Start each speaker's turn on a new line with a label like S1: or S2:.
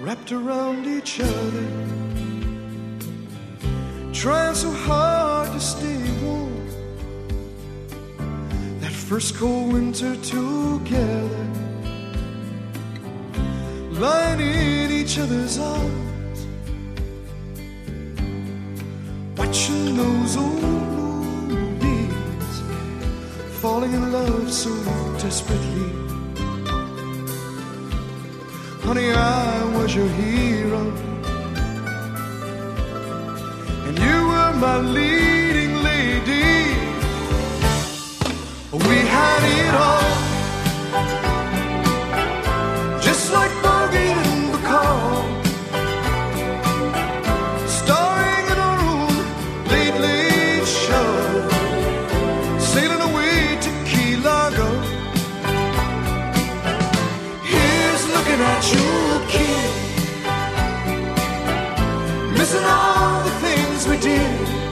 S1: wrapped around each other, trying so hard to stay warm. That first cold winter together, lying in each other's arms, watching those old movies, falling in love so desperately. Honey, I was your hero, and you were my leading lady. We had it all, just like Bogey and Bacall, starring in our own late, late show, sailing away to Key Largo. Here's looking at you, kid, missing all the things we did.